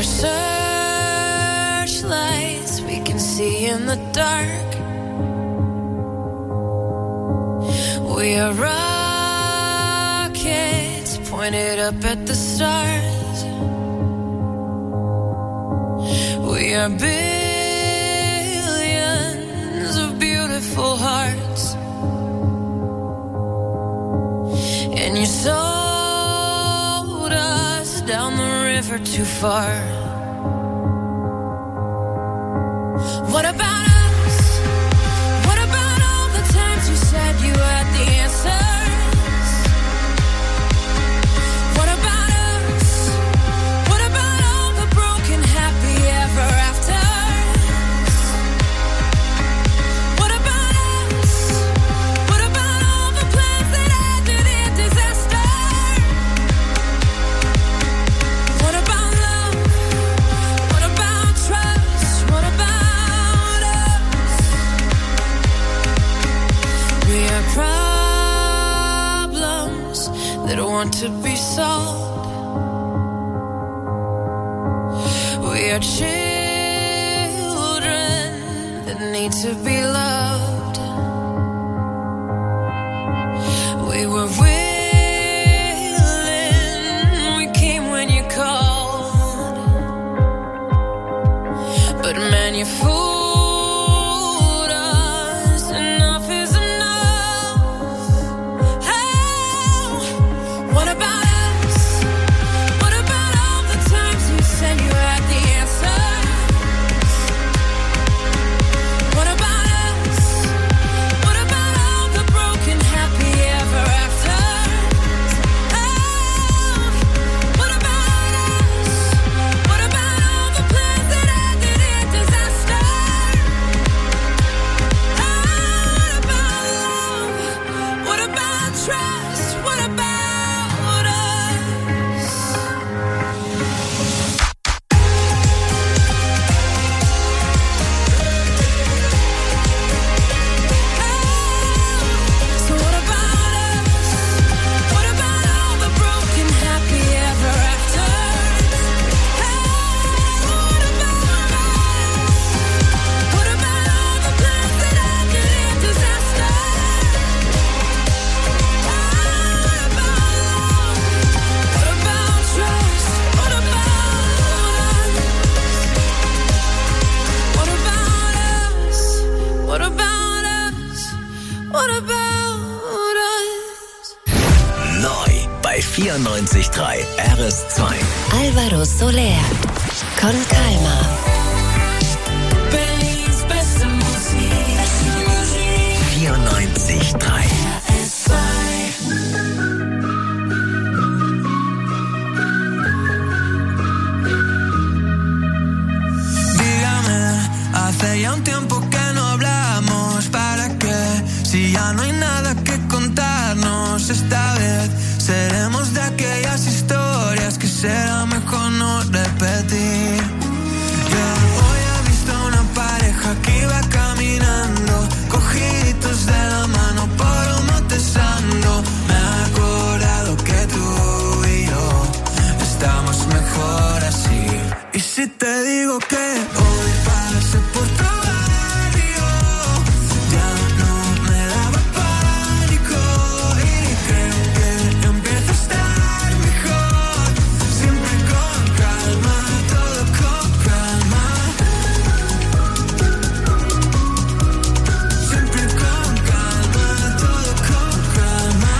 are searchlights we can see in the dark. We are rockets pointed up at the stars. We are billions of beautiful hearts. And you sold us down the river too far. What about us? What about all the times you said you had the answers? What about us? What about all the broken happy ever afters? What about us? What about all the plans that ended in disaster? What about love? What about trust? What about us? We are problems that want to be solved. We are children that need to be loved. We were willing, we came when you called. But man, you fooled us. Enough is enough. Oh, what about us? What about all the times you said you had the answers? What about us? What about all the broken happy ever afters? Oh, what about us? What about all the plans that ended in disaster? Oh, what about love? What about trust? What about us? So what about us? What about all the broken happy ever afters? What about us? What about all the plans that ended in disaster? What about love? What about trust? What about us? What about us? What about us? What about us? Neu bei 94.3 RS2. Alvaro Soler. Con calma. Berlin's beste Musik. 94.3. Dígame, hace ya un tiempo que no hablamos. ¿Para qué? Si ya no hay nada que contarnos. Esta vez seremos de aquellas historias que será mejor no repetir. Yo hoy he visto a una pareja que iba caminando, cogiditos de la mano por un monte santo. Me he acordado que tú y yo estamos mejor así. Y si te digo que hoy pasé por tu barrio, ya no me daba pánico. Y creo que empiezo a estar mejor. Siempre con calma, todo con calma. Siempre con calma, todo con calma.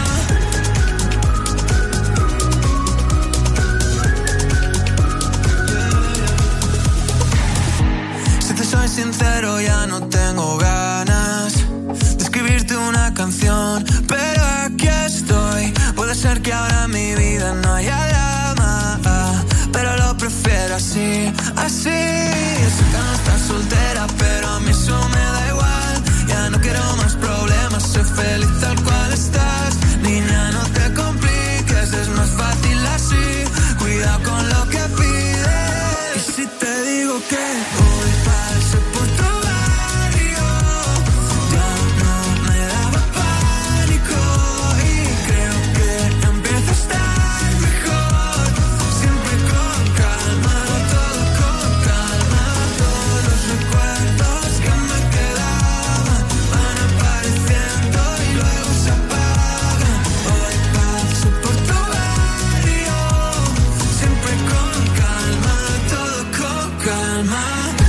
Si te soy sincero, ya no tengo ganas de escribirte una canción, pero aquí estoy. Puede ser que ahora en mi vida no haya drama, pero lo prefiero así, así. Sé que no estás soltera, pero a mí eso me da igual. Ya no quiero más problemas, soy feliz tal cual estás. Niña, no te compliques, es más fácil así. Cuidado con lo que pides. Y si te digo que hoy pasé por tu barrio, ya no me daba pánico. Y creo que empiezo a estar mejor. Siempre con calma, todo calma.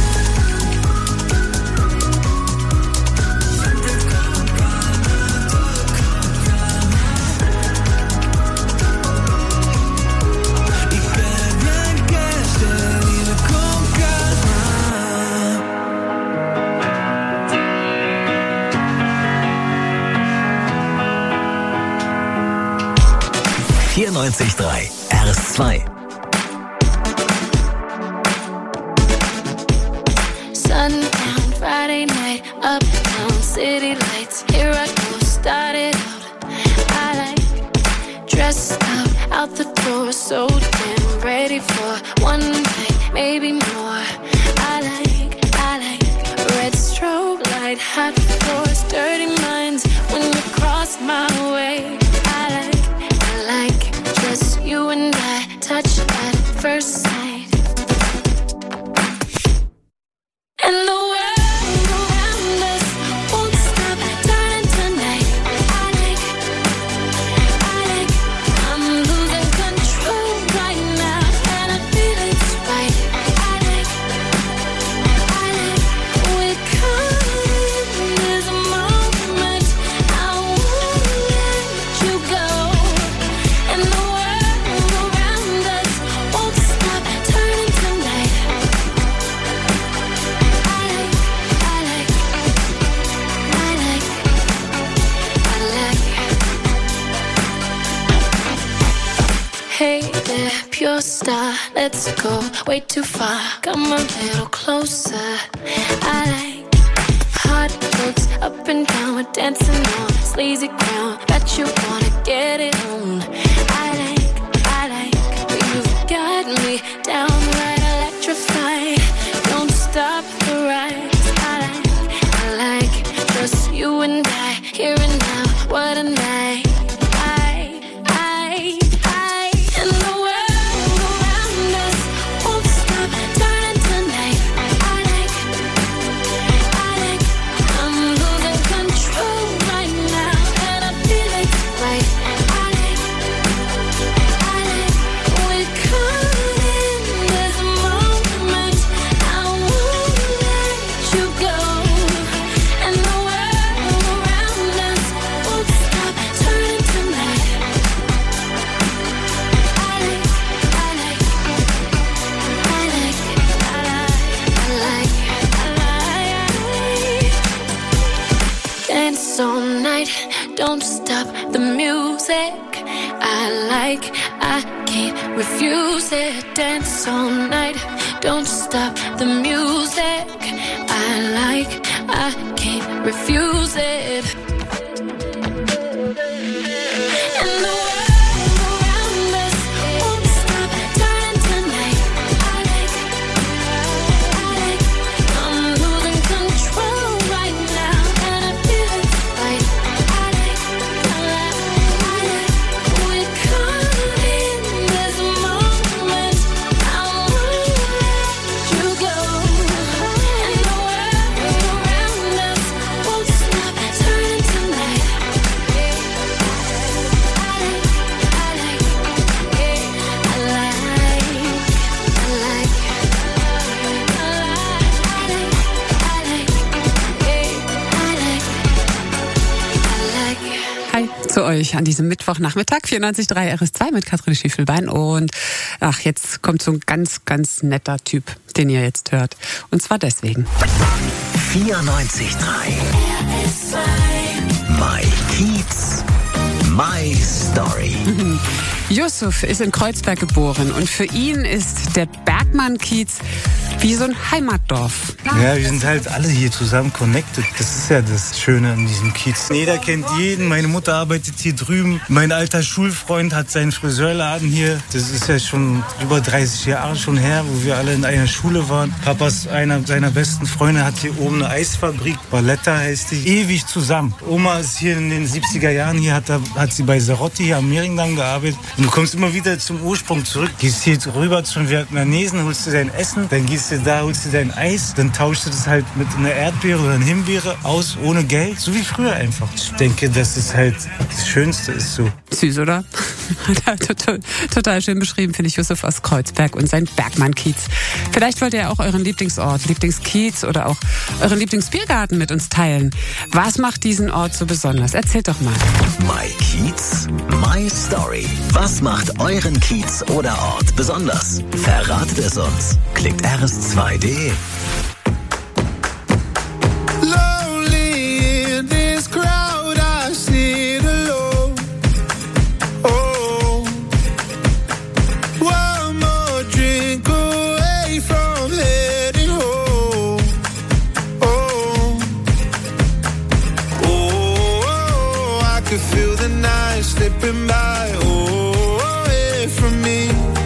94.3 RS2. Sundown, Friday night, uptown, city lights. Here I go, started out. I like dressed up, out the door, so damn ready for one night, maybe more. I like red strobe light, hot floors, dirty minds. When you cross my way, I like just you and I, touch at first sight. And the world around us won't stop turning tonight. I like, I'm losing control right now, and I feel it's right. I like, we're caught in this moment. I won't let you go. And the world around us won't stop turning tonight. Hey there, pure star, let's go way too far. Come a little closer. I like hot looks up and down, we're dancing on sleazy ground. Bet you wanna get it on. I like, you've got me downright electrified. Don't stop the ride. I like just you and I, here and now. What a night. And the world around us won't stop turning tonight. I like, I'm losing control right now, and I feel it's right. I like, we're caught in this moment. I won't let you go. And the world around us won't stop turning tonight. Dance all night, don't stop the music. I can't refuse it. Dance all night, don't stop the music. I can't refuse it. And the world around us won't stop turning tonight. I like, I'm losing control right now, and I feel it's right. I like, we're caught in this moment. I won't let you go. And the world around us won't stop turning tonight. Hi zu euch an diesem Mittwochnachmittag, 94.3 RS2 mit Katrin Schiefelbein. Und jetzt kommt so ein ganz, ganz netter Typ, den ihr jetzt hört. Und zwar deswegen. 94.3 My Kiez, My Story. Yusuf ist in Kreuzberg geboren und für ihn ist der Bergmann-Kiez wie so ein Heimatdorf. Ja, wir sind halt alle hier zusammen connected. Das ist ja das Schöne an diesem Kiez. Jeder kennt jeden. Meine Mutter arbeitet hier drüben. Mein alter Schulfreund hat seinen Friseurladen hier. Das ist ja schon über 30 Jahre schon her, wo wir alle in einer Schule waren. Papas, einer seiner besten Freunde, hat hier oben eine Eisfabrik. Valletta heißt die. Ewig zusammen. Oma ist hier in den 70er Jahren hier, hat sie bei Sarotti hier am Mehringdamm gearbeitet. Und du kommst immer wieder zum Ursprung zurück. Gehst hier rüber zum Vietnamesen, holst dir dein Essen, dann gehst du da, holst dir dein Eis, dann tauschst du das halt mit einer Erdbeere oder einer Himbeere aus, ohne Geld. So wie früher einfach. Ich denke, dass es halt das Schönste ist so. Süß, oder? Hat er total schön beschrieben, finde ich, Yusuf aus Kreuzberg und sein Bergmann-Kiez. Vielleicht wollt ihr auch euren Lieblingsort, Lieblingskiez oder auch euren Lieblingsbiergarten mit uns teilen. Was macht diesen Ort so besonders? Erzählt doch mal. My Kiez, my story. Was macht euren Kiez oder Ort besonders? Verratet es uns. Klickt rs2.de. Lonely in this crowd, I sit alone. Oh, one more drink away from heading home. Oh, oh, I could feel the night slipping by. Oh, away from me.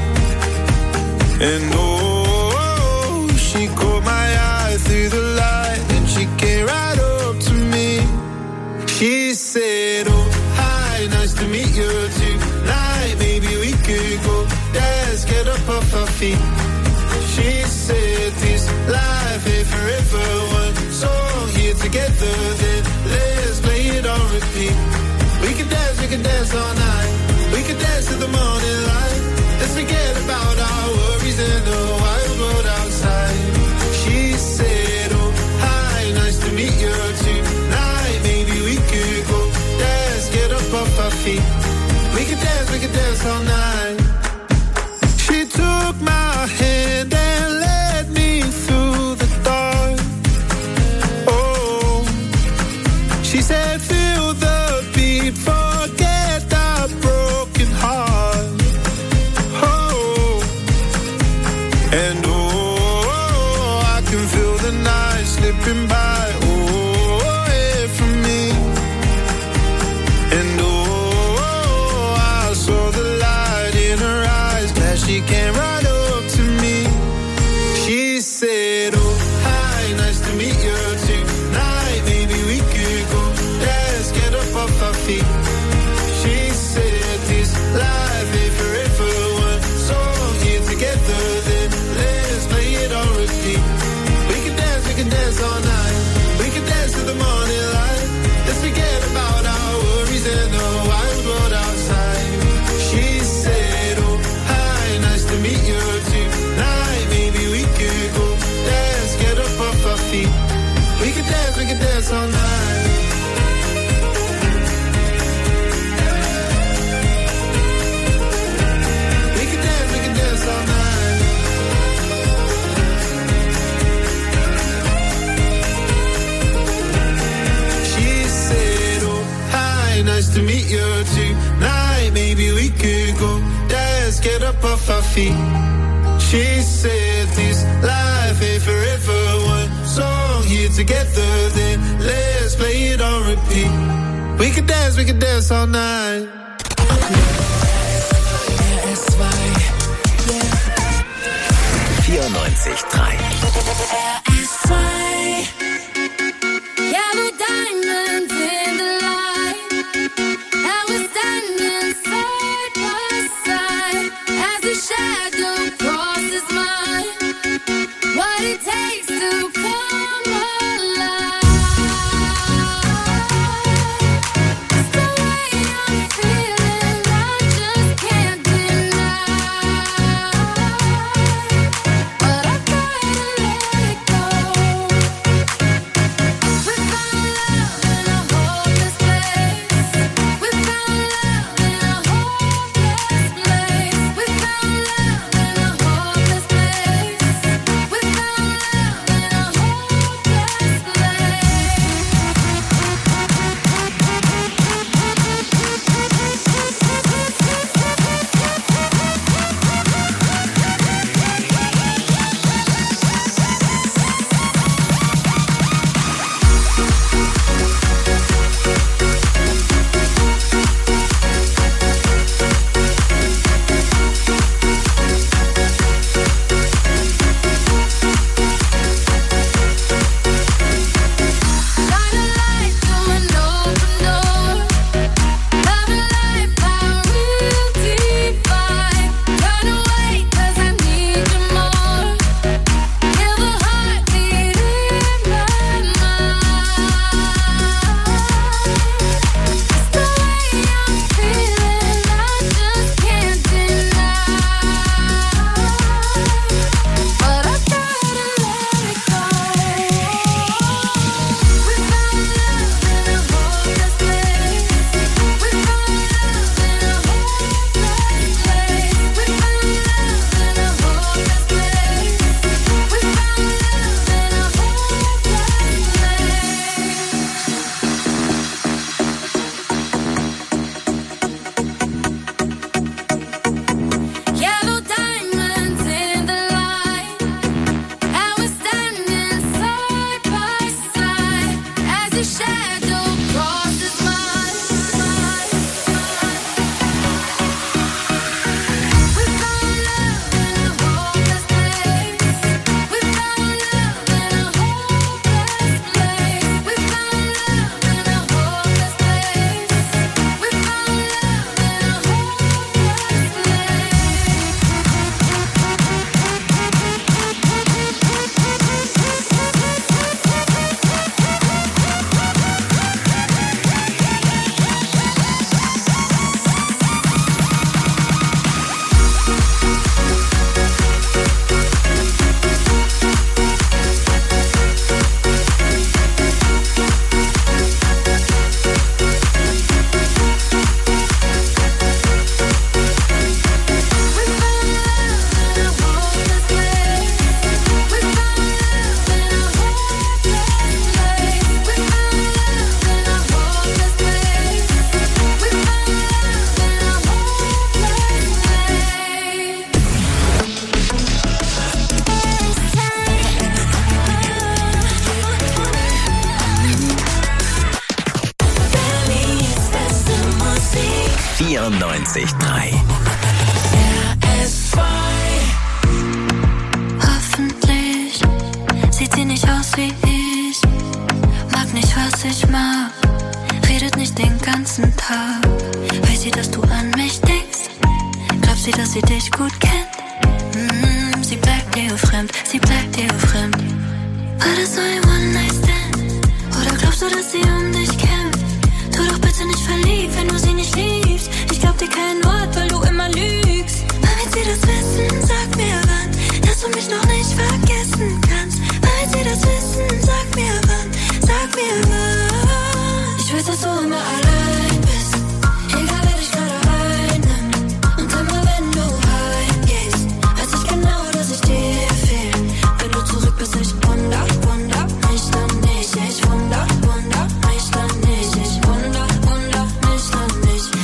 And oh, she caught my eye through the light, and she came right up to me. She said, oh, hi, nice to meet you tonight. Maybe we could go dance, get up off our feet. She said, this life ain't forever. One song here together, then let's play it on repeat. We can dance all night. We can dance to the morning light. Let's forget about our worries and the wild world outside. She said, oh, hi, nice to meet you tonight. Maybe we could go dance, get up off our feet. We can dance all night. She took my hand and led me through the dark. Oh, she said, feel the beat, forget that broken heart. Oh, and oh, I can feel the night slipping by. Oh, away from me. And oh, I saw the light in her eyes. Glad she came right up to me. She said, oh, hi, nice to meet you tonight. Maybe we could go dance, get up off our feet. She said, this life ain't forever. One song here together, then let's play it on repeat. We can dance all night. We can dance to the morning light. Let's forget about our worries and the wild world outside. She said, oh, hi, nice to meet you tonight. Maybe we could go dance, get up off our feet. We can dance all night. We can dance all night. She said, oh, hi, nice to meet you tonight. Maybe we could go dance, get up off our feet. She said, this life ain't forever. One song here together, then let's play it on repeat. We can dance all night. RS2. 94.3. Yellow diamonds in the light, and we're standing side by side as the shadow crosses mine. What it takes to come alive. It's the way I'm feeling, I just can't deny. But I gotta let it go. wie ich. Mag nicht, was ich mag. Redet nicht den ganzen Tag. Weiß sie, dass du an mich denkst? Glaubt sie, dass sie dich gut kennt? Sie bleibt dir fremd, sie bleibt dir fremd. War das so ein One-Night-Stand? Oder glaubst du, dass sie um dich kämpft? Tu doch bitte nicht verliebt, wenn du sie nicht liebst. Ich glaub dir kein Wort, weil du immer lügst. Wann wird sie das wissen? Sag mir wann, dass du mich noch nicht vergessen kannst. Wann wird sie das wissen? Sag mir wann, sag mir wann. Ich weiß, dass du immer allein bist, egal wer dich gerade einnimmt. Und immer wenn du heimgehst, weiß ich genau, dass ich dir fehl. Wenn du zurück bist, ich wunder mich dann nicht. Ich wunder mich dann nicht. Ich wunder mich dann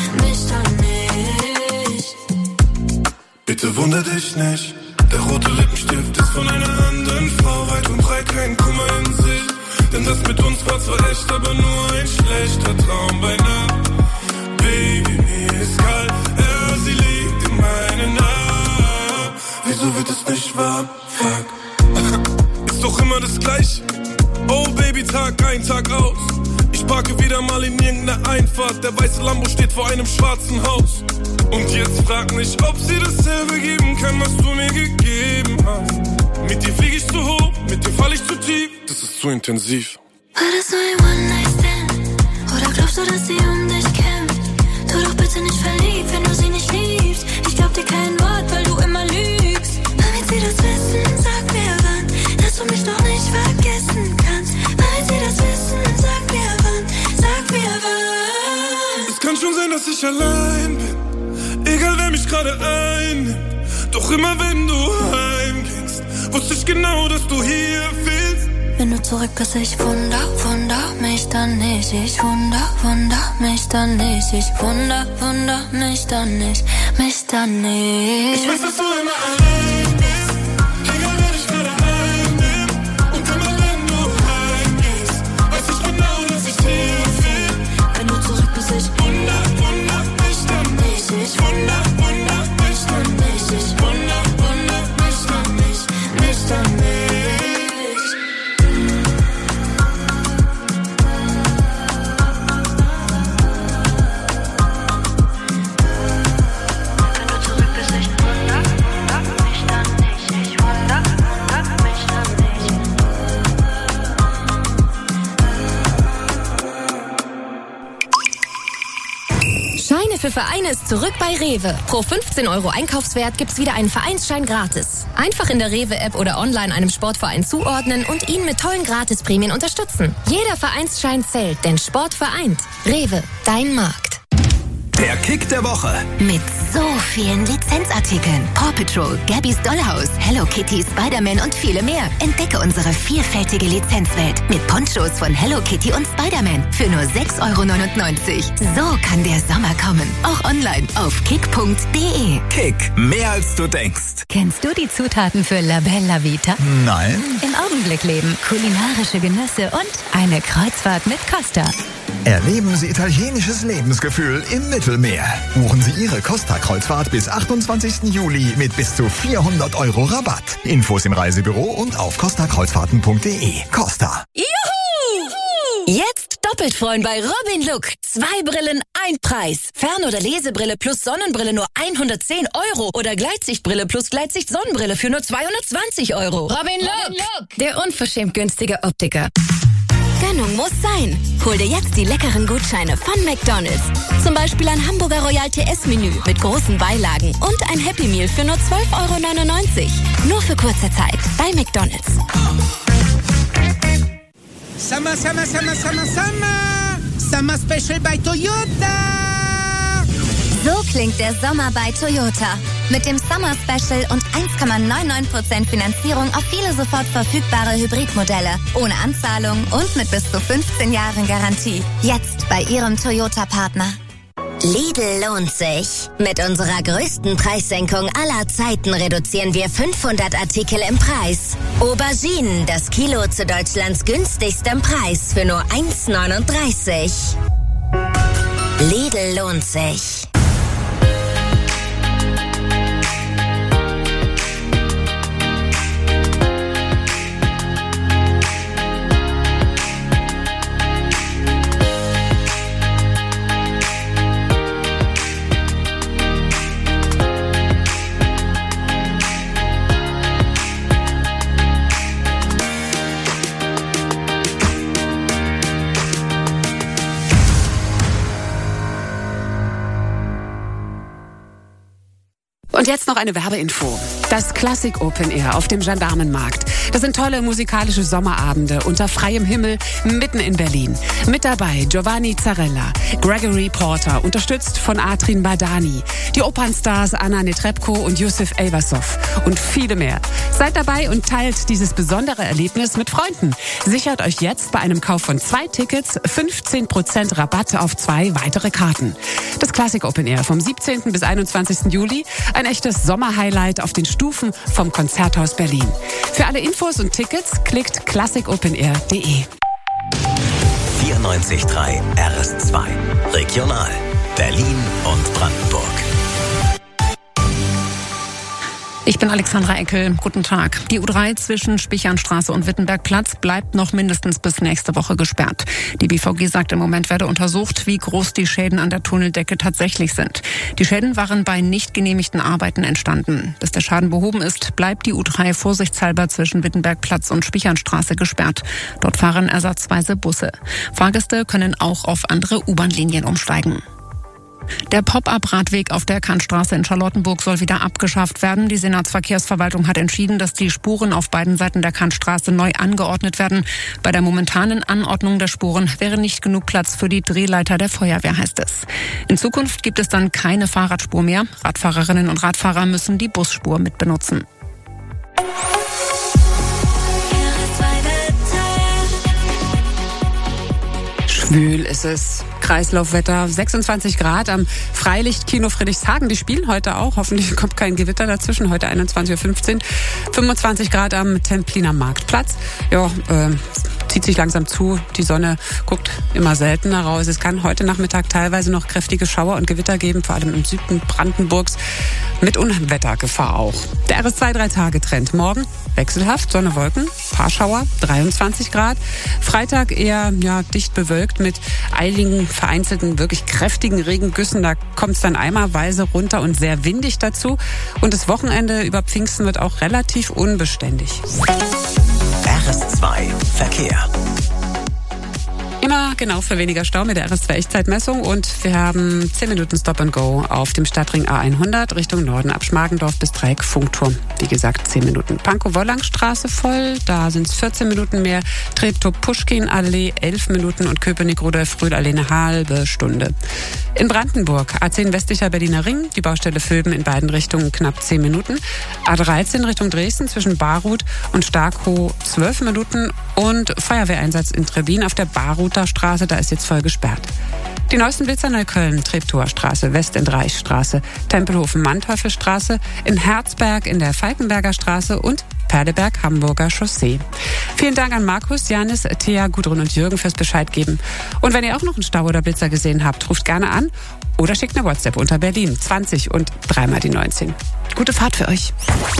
nicht. Bitte wunder dich nicht. Der rote Lippenstift ist von einer anderen Frau. Weit und breit kein Kummer in sich. Denn das mit uns war zwar echt, aber nur ein schlechter Traum bei Nacht. Baby, mir ist kalt, ja, sie liegt in meinen Armen. Wieso wird es nicht warm? Fuck. Ist doch immer das Gleiche. Oh Baby, Tag ein, Tag aus. Ich parke wieder mal in irgendeiner Einfahrt. Der weiße Lambo steht vor einem schwarzen Haus. Und jetzt frag mich, ob sie dasselbe geben kann, was du mir gegeben hast. Mit dir flieg ich zu hoch, mit dir fall ich zu tief. Das ist zu intensiv. War das so ein One-Night-Stand? Oder glaubst du, dass sie um dich kämpft? Tu doch bitte nicht verliebt, wenn du sie nicht liebst. Ich glaub dir kein Wort, weil du immer lügst. Wann wird sie das wissen? Sag mir wann, dass du mich noch nicht vergessen kannst. Wann wird sie das wissen? Sag mir wann, sag mir wann. Es kann schon sein, dass ich allein bin. Egal wer mich gerade einnimmt. Doch immer wenn du heimgingst, wusste ich genau, dass du hier fehlst. Wenn du zurück bist, ich wunder mich dann nicht. Ich wunder mich dann nicht. Ich wunder mich dann nicht. Mich dann nicht. Ich weiß, dass du immer allein bist. Egal wer dich gerade einnimmt. Und immer wenn du heimgehst, weiß ich genau, dass ich hier fehl. Wenn du zurück bist, ich wunder mich dann nicht. Ich wunder mich dann nicht. Ich wunder mich dann nicht. Mich dann nicht. Scheine für Vereine ist zurück bei Rewe. Pro 15 € Einkaufswert gibt's wieder einen Vereinsschein gratis. Einfach in der Rewe-App oder online einem Sportverein zuordnen und ihn mit tollen Gratisprämien unterstützen. Jeder Vereinsschein zählt, denn Sport vereint. Rewe, dein Markt. Der Kick der Woche. Mit so vielen Lizenzartikeln. Paw Patrol, Gabby's Dollhouse, Hello Kitty, Spider-Man und viele mehr. Entdecke unsere vielfältige Lizenzwelt mit Ponchos von Hello Kitty und Spider-Man für nur 6,99 €. So kann der Sommer kommen. Auch online auf kick.de. Kick, mehr als du denkst. Kennst du die Zutaten für La Bella Vita? Nein. Im Augenblick leben, kulinarische Genüsse und eine Kreuzfahrt mit Costa. Erleben Sie italienisches Lebensgefühl im Mittelmeer. Buchen Sie Ihre Costa-Kreuzfahrt bis 28. Juli mit bis zu 400 € Rabatt. Infos im Reisebüro und auf costakreuzfahrten.de. Costa. Juhu! Jetzt doppelt freuen bei Robin Look. 2 Brillen, ein Preis. Fern- oder Lesebrille plus Sonnenbrille nur 110 € oder Gleitsichtbrille plus Gleitsicht-Sonnenbrille für nur 220 €. Robin Look, der unverschämt günstige Optiker. Gönnung muss sein. Hol dir jetzt die leckeren Gutscheine von McDonald's. Zum Beispiel ein Hamburger Royal TS-Menü mit großen Beilagen und ein Happy Meal für nur 12,99 €. Nur für kurze Zeit bei McDonald's. Summer, Summer, Summer, Summer, Summer. Summer Special bei Toyota. So klingt der Sommer bei Toyota. Mit dem Summer Special und 1,99% Finanzierung auf viele sofort verfügbare Hybridmodelle. Ohne Anzahlung und mit bis zu 15 Jahren Garantie. Jetzt bei Ihrem Toyota-Partner. Lidl lohnt sich. Mit unserer größten Preissenkung aller Zeiten reduzieren wir 500 Artikel im Preis. Auberginen, das Kilo zu Deutschlands günstigstem Preis für nur 1,39 €. Lidl lohnt sich. Und jetzt noch eine Werbeinfo. Das Classic Open Air auf dem Gendarmenmarkt. Das sind tolle musikalische Sommerabende unter freiem Himmel mitten in Berlin. Mit dabei Giovanni Zarella, Gregory Porter, unterstützt von Atrin Badani, die Opernstars Anna Netrebko und Yusuf Eyvasov und viele mehr. Seid dabei und teilt dieses besondere Erlebnis mit Freunden. Sichert euch jetzt bei einem Kauf von 2 Tickets 15% Rabatt auf 2 weitere Karten. Das Classic Open Air vom 17. bis 21. Juli. Ein echtes Sommerhighlight auf den Stufen vom Konzerthaus Berlin. Für alle Infos und Tickets klickt classicopenair.de. 94.3 RS2 Regional Berlin und Brandenburg. Ich bin Alexandra Eckel. Guten Tag. Die U3 zwischen Spichernstraße und Wittenbergplatz bleibt noch mindestens bis nächste Woche gesperrt. Die BVG sagt, im Moment werde untersucht, wie groß die Schäden an der Tunneldecke tatsächlich sind. Die Schäden waren bei nicht genehmigten Arbeiten entstanden. Bis der Schaden behoben ist, bleibt die U3 vorsichtshalber zwischen Wittenbergplatz und Spichernstraße gesperrt. Dort fahren ersatzweise Busse. Fahrgäste können auch auf andere U-Bahn-Linien umsteigen. Der Pop-up-Radweg auf der Kantstraße in Charlottenburg soll wieder abgeschafft werden. Die Senatsverkehrsverwaltung hat entschieden, dass die Spuren auf beiden Seiten der Kantstraße neu angeordnet werden. Bei der momentanen Anordnung der Spuren wäre nicht genug Platz für die Drehleiter der Feuerwehr, heißt es. In Zukunft gibt es dann keine Fahrradspur mehr. Radfahrerinnen und Radfahrer müssen die Busspur mit benutzen. Schwül ist es. Kreislaufwetter, 26 Grad am Freilichtkino Friedrichshagen. Die spielen heute auch. Hoffentlich kommt kein Gewitter dazwischen. Heute 21.15 Uhr. 25 Grad am Templiner Marktplatz. Ja, zieht sich langsam zu. Die Sonne guckt immer seltener raus. Es kann heute Nachmittag teilweise noch kräftige Schauer und Gewitter geben, vor allem im Süden Brandenburgs. Mit Unwettergefahr auch. Der RS2-3-Tage-Trend. Morgen wechselhaft, Sonne, Wolken, paar Schauer, 23 Grad. Freitag eher dicht bewölkt mit eiligen, vereinzelten, wirklich kräftigen Regengüssen. Da kommt es dann eimerweise runter und sehr windig dazu. Und das Wochenende über Pfingsten wird auch relativ unbeständig. RS2 Verkehr. Immer genau für weniger Stau mit der RS2-Echtzeitmessung und wir haben 10 Minuten Stop and Go auf dem Stadtring A100 Richtung Norden ab Schmargendorf bis Dreieck Funkturm. Wie gesagt, 10 Minuten. Pankow-Wollangstraße voll, da sind es 14 Minuten mehr. Treptow-Puschkin-Allee 11 Minuten und Köpenick-Rudolf-Rühl-Allee eine halbe Stunde. In Brandenburg A10 westlicher Berliner Ring, die Baustelle Völben in beiden Richtungen knapp 10 Minuten. A13 Richtung Dresden zwischen Barruth und Starkow 12 Minuten und Feuerwehreinsatz in Trebin auf der Barruther Straße, da ist jetzt voll gesperrt. Die neuesten Blitzer Neukölln, Treptower Straße, Westendreichstraße, Tempelhofen-Manteufelstraße, in Herzberg in der Falkenberger Straße und Perleberg, Hamburger Chaussee. Vielen Dank an Markus, Janis, Thea, Gudrun und Jürgen fürs Bescheid geben. Und wenn ihr auch noch einen Stau oder Blitzer gesehen habt, ruft gerne an oder schickt eine WhatsApp unter Berlin 20 und 3 mal die 19. Gute Fahrt für euch.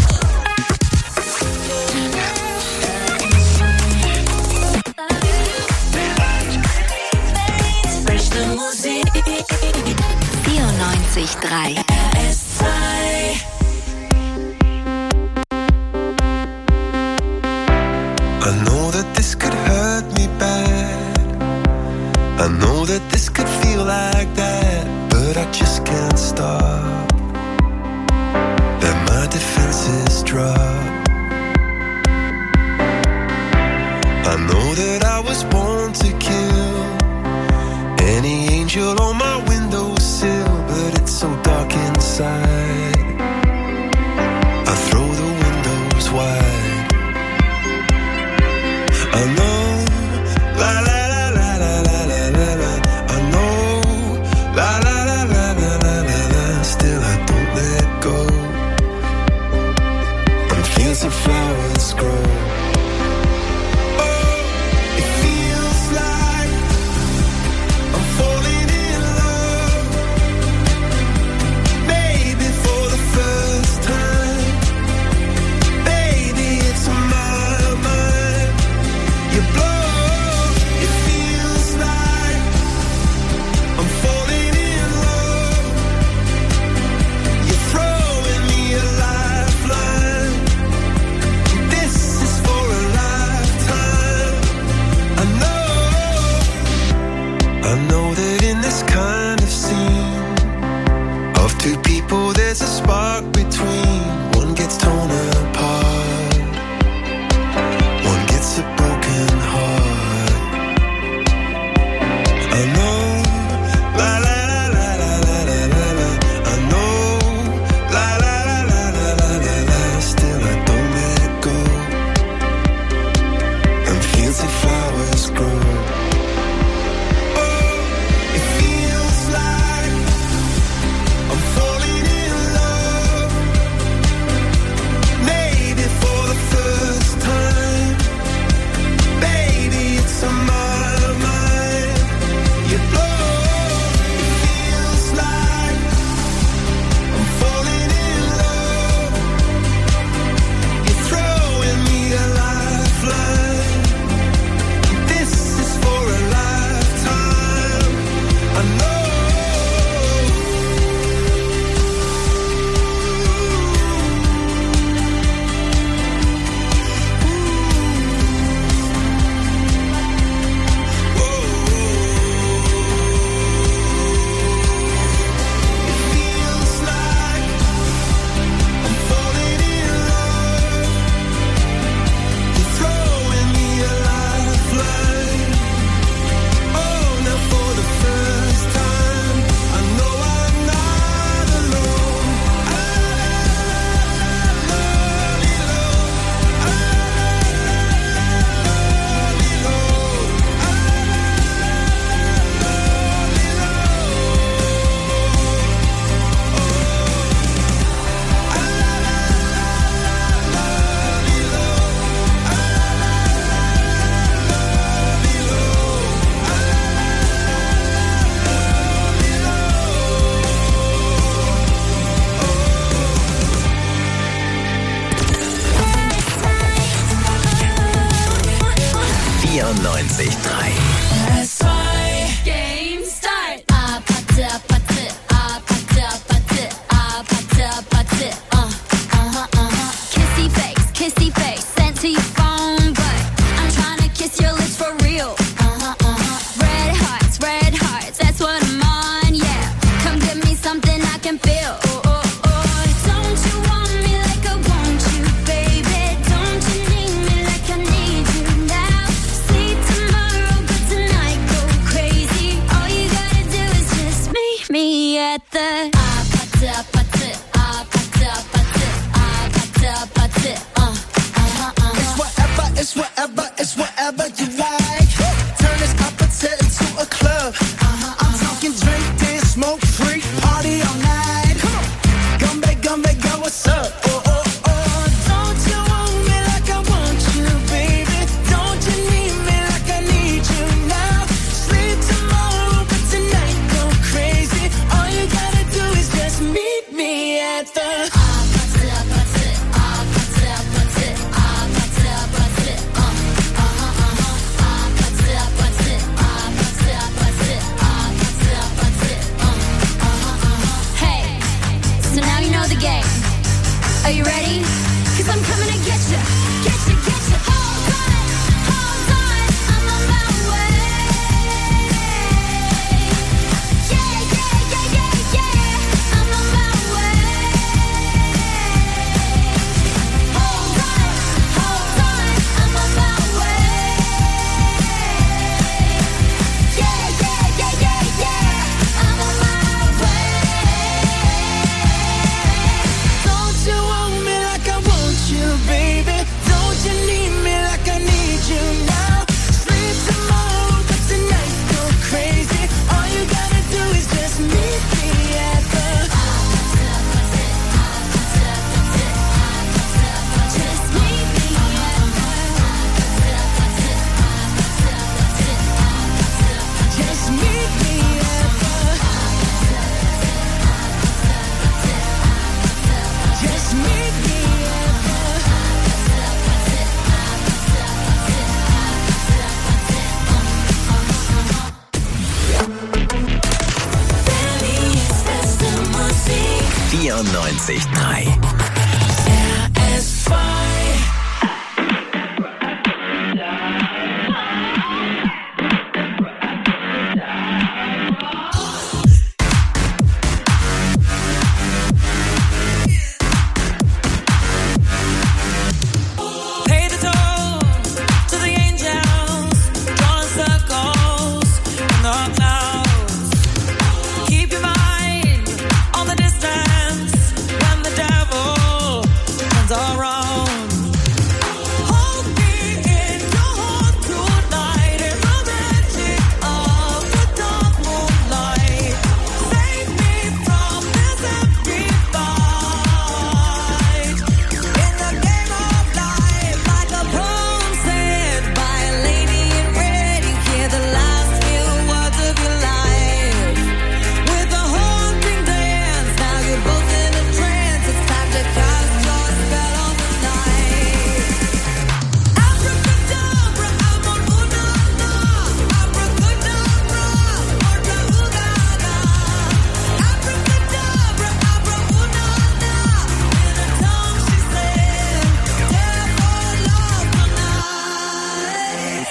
Musik 94.3 RS2. I know that this could hurt me bad. I know that this could feel like that, but I just can't stop. That my defenses drop. I know that I was born to kill any angel on my windowsill, but it's so dark inside. I throw the windows wide. I know, la la la la la la la la la. I know, la la la la la la la la. Still I don't let go. And fields of flowers grow. This is for 94,3. Game start. Kissy face, sent to your phone, but I'm trying to kiss your lips for real. Red hearts, that's what I'm on, yeah. Come give me something I can feel. Don't you want me like I want you, baby? Don't you need me like I need you now? Sleep tomorrow, but tonight go crazy. All you gotta do is just meet me at the It's whatever you like. Turn this opposite into a club. I'm talking drink, dance, smoke, freak, party all night. Come back, girl, what's up? Don't you want me like I want you, baby? Don't you need me like I need you now? Sleep tomorrow, but tonight go crazy. All you gotta do is just meet me at the Are you ready? 'Cause I'm coming to get you. Hold on, I'm on my way. Yeah, I'm on my way. Hold on, I'm on my way. Yeah, I'm on my way. Don't you want me like I want you, baby? Don't you need me like I need you now? Sleep tomorrow, but tonight go crazy. All you gotta do is just meet me at the just meet me at the just meet me at the just meet me at Berlins beste Musik. 94,3. RS2. Pay the toll to the angels, drawing circles in the clouds. Keep your mind on the distance when the devil turns around. Hold me in your heart tonight in the magic of the dark moonlight. Save me from this empty fight. In the game of life, like a poem said by a lady in red, you hear the last few words of your life. With a haunting dance, now you're both in a trance. It's time to cast your spell on the night. Abracadabra, amor unana. Abracadabra, orta ugaga. Abracadabra, abra unana. In a tongue she said, dare for love tonight.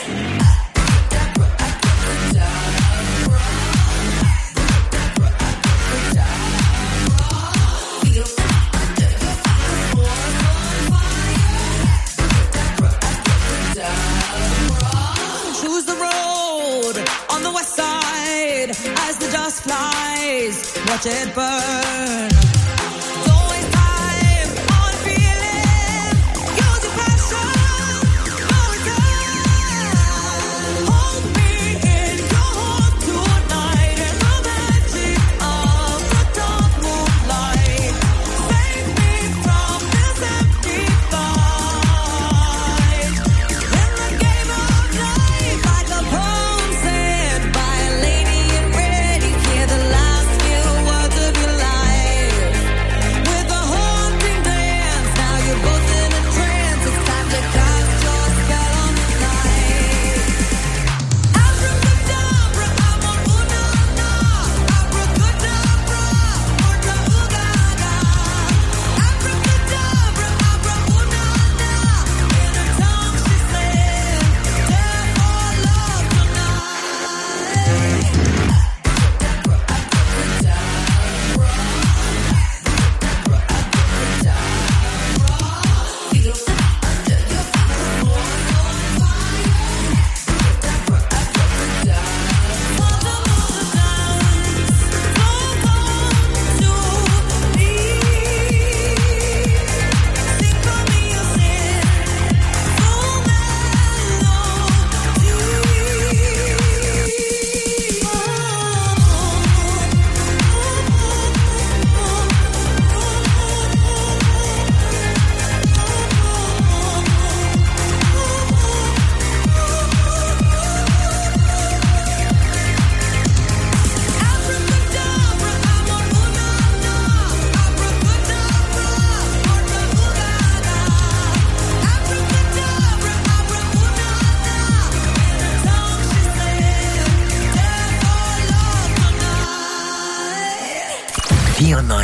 Choose the road on the west side as the dust flies. Watch it burn. Don't waste time on feeling. Use your passion. No return. Hold me in your heart tonight in the magic of the dark moonlight. Save me from this empty fight. In the game of life, like a poem said by a lady in red, you hear the last few words of your life.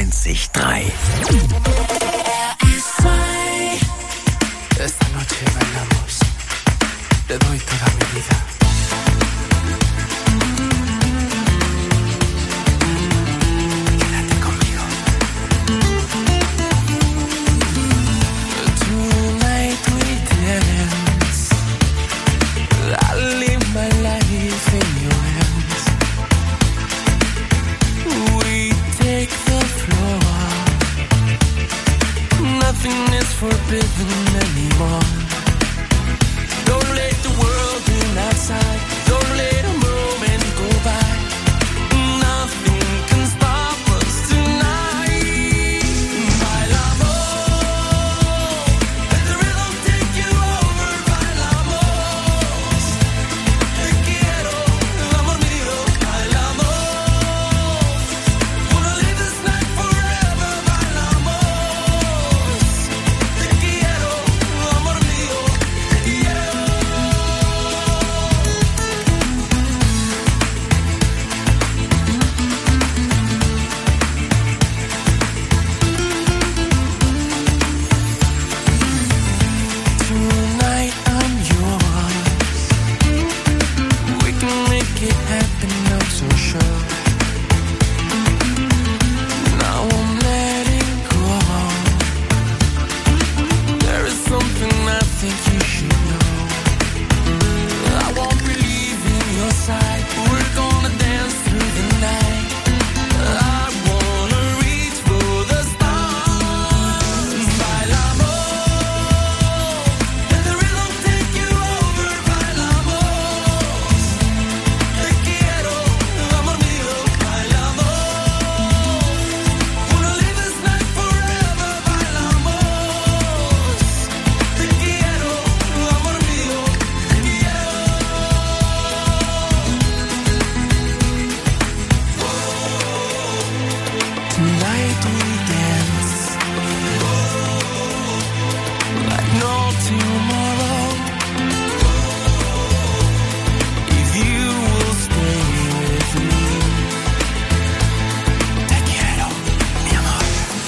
94.3. Esta noche bailamos, te doy toda mi vida. Quédate conmigo. Tonight we dance. I live my life in your hands. We take the floor. Nothing is forbidden anymore. Don't let the world in outside. Don't let a moment go by. Nothing can stop us tonight. Bailamos. Let the rhythm take you over. Bailamos. Te quiero, amor mío. Bailamos. Wanna live this night forever. Bailamos. Te quiero, amor mío. Tonight I'm yours. We can make it happen, I'm so sure. Now I'm letting go. There is something I think you should know. I won't be leaving your side. We're gonna dance through the night. I wanna reach for the stars. Bailamos. Let the rhythm take you over. Bailamos. Te quiero, amor mío. Bailamos. Wanna live this night forever. Bailamos. Te quiero, amor mío. Tonight we dance like no tomorrow. If you will stay with me, te quiero, mi amor.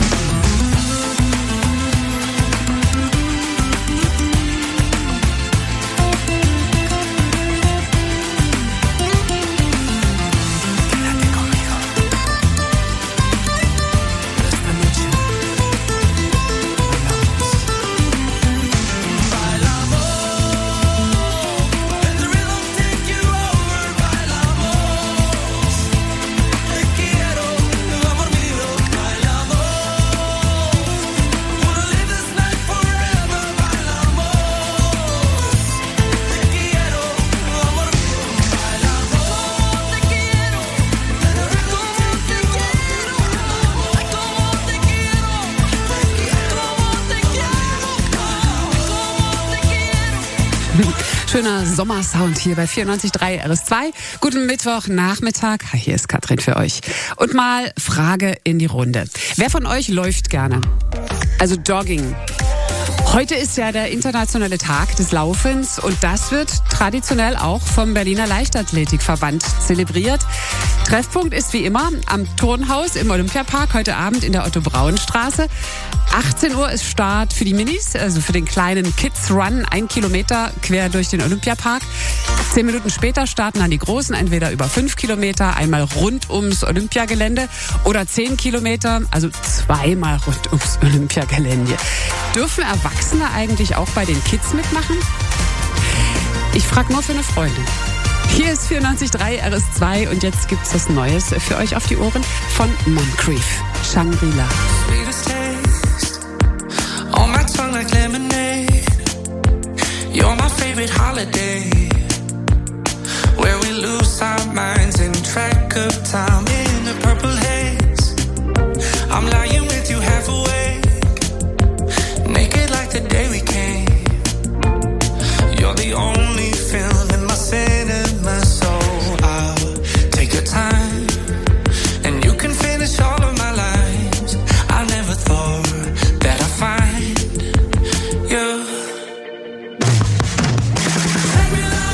Quédate conmigo. Esta noche bailamos. Let the rhythm take you over. Bailamos. Te quiero, amor mío. Bailamos. Wanna live this night forever. Bailamos. Te quiero, amor mío. Bailamos. Te quiero. Let the rhythm take you over. Como te quiero. Schöner Sommersound hier bei 94.3 RS2. Guten Mittwochnachmittag. Hier ist Katrin für euch. Und mal Frage in die Runde. Wer von euch läuft gerne? Also Jogging. Heute ist ja der internationale Tag des Laufens und das wird traditionell auch vom Berliner Leichtathletikverband zelebriert. Treffpunkt ist wie immer am Turnhaus im Olympiapark heute Abend in der Otto-Braun-Straße. 18 Uhr ist Start für die Minis, also für den kleinen Kids Run, 1 Kilometer quer durch den Olympiapark. 10 Minuten später starten dann die Großen, entweder über 5 Kilometer, einmal rund ums Olympiagelände oder 10 Kilometer, also zweimal rund ums Olympiagelände. Dürfen Erwachsene eigentlich auch bei den Kids mitmachen? Ich frage nur für eine Freundin. Hier ist 94.3 RS2 und jetzt gibt's was Neues für euch auf die Ohren von Moncrief, Shangri-La. Sweetest taste on my tongue like lemonade. You're my favorite holiday, where we lose our minds in track of time in the purple haze. I'm lying with you half awake, naked like the day we came. You're the only film in my cinema, so I'll take your time, and you can finish all of my lines. I never thought that I'd find you. Take me